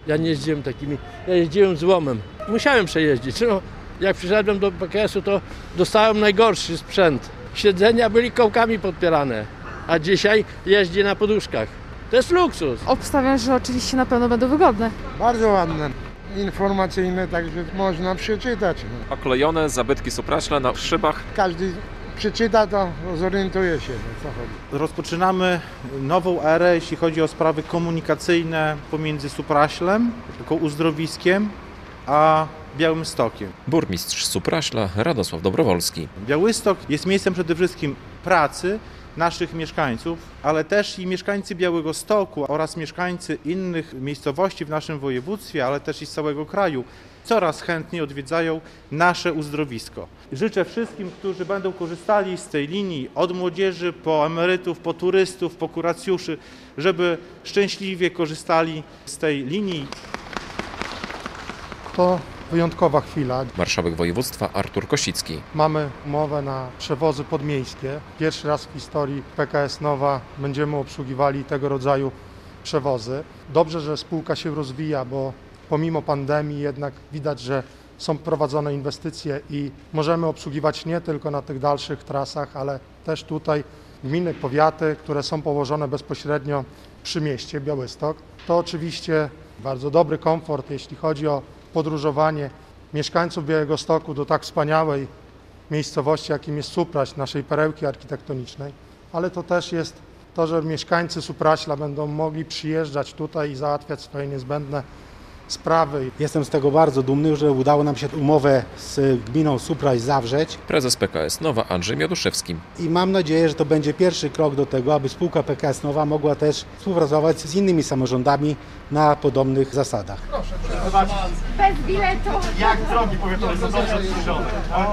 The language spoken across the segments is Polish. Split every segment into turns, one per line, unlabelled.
Ja nie jeździłem takimi, ja jeździłem złomem. Musiałem przejeździć. No, jak przyszedłem do PKS-u, to dostałem najgorszy sprzęt. Siedzenia byli kołkami podpierane, a dzisiaj jeździ na poduszkach. To jest luksus.
Obstawiam, że oczywiście na pewno będą wygodne.
Bardzo ładne, informacyjne, także można przeczytać.
Oklejone zabytki Supraśla na szybach.
Każdy przeczyta, to zorientuje się, o co chodzi.
Rozpoczynamy nową erę, jeśli chodzi o sprawy komunikacyjne pomiędzy Supraślem, jako uzdrowiskiem, a Białymstokiem.
Burmistrz Supraśla Radosław Dobrowolski.
Białystok jest miejscem przede wszystkim pracy naszych mieszkańców, ale też i mieszkańcy Białegostoku oraz mieszkańcy innych miejscowości w naszym województwie, ale też i z całego kraju coraz chętniej odwiedzają nasze uzdrowisko. Życzę wszystkim, którzy będą korzystali z tej linii, od młodzieży po emerytów, po turystów, po kuracjuszy, żeby szczęśliwie korzystali z tej linii.
To wyjątkowa chwila.
Marszałek województwa Artur Kosicki.
Mamy umowę na przewozy podmiejskie. Pierwszy raz w historii PKS Nowa będziemy obsługiwali tego rodzaju przewozy. Dobrze, że spółka się rozwija, bo pomimo pandemii jednak widać, że są prowadzone inwestycje i możemy obsługiwać nie tylko na tych dalszych trasach, ale też tutaj gminy, powiaty, które są położone bezpośrednio przy mieście Białystok. To oczywiście bardzo dobry komfort, jeśli chodzi o podróżowanie mieszkańców Białegostoku do tak wspaniałej miejscowości, jakim jest Supraśl, naszej perełki architektonicznej, ale to też jest to, że mieszkańcy Supraśla będą mogli przyjeżdżać tutaj i załatwiać swoje niezbędne sprawy.
Jestem z tego bardzo dumny, że udało nam się umowę z gminą Supraśl zawrzeć.
Prezes PKS Nowa Andrzej Mioduszewski.
I mam nadzieję, że to będzie pierwszy krok do tego, aby spółka PKS Nowa mogła też współpracować z innymi samorządami na podobnych zasadach.
Bez biletu.
Jak drogi powiatowe są dobrze odświeżone.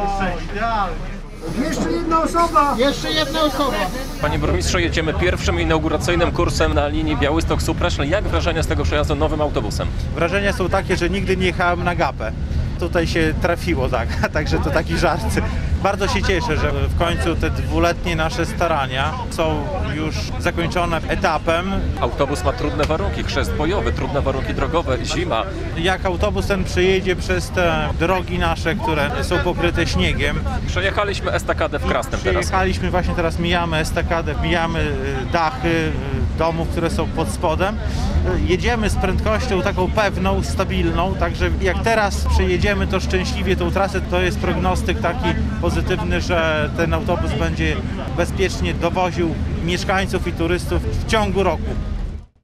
Jeszcze jedna osoba!
Panie burmistrzu, jedziemy pierwszym inauguracyjnym kursem na linii Białystok-Supraśl. Jak wrażenia z tego przejazdu nowym autobusem?
Wrażenia są takie, że nigdy nie jechałem na gapę. Tutaj się trafiło, także to taki żart. Bardzo się cieszę, że w końcu te dwuletnie nasze starania są już zakończone etapem.
Autobus ma trudne warunki, chrzest bojowy, trudne warunki drogowe, zima.
Jak autobus ten przejedzie przez te drogi nasze, które są pokryte śniegiem.
Przejechaliśmy estakadę w Krasnem teraz.
Przejechaliśmy, właśnie teraz mijamy estakadę, mijamy dachy domów, które są pod spodem. Jedziemy z prędkością taką pewną, stabilną, także jak teraz przejedziemy to szczęśliwie tą trasę, to jest prognostyk taki pozytywny, że ten autobus będzie bezpiecznie dowoził mieszkańców i turystów w ciągu roku.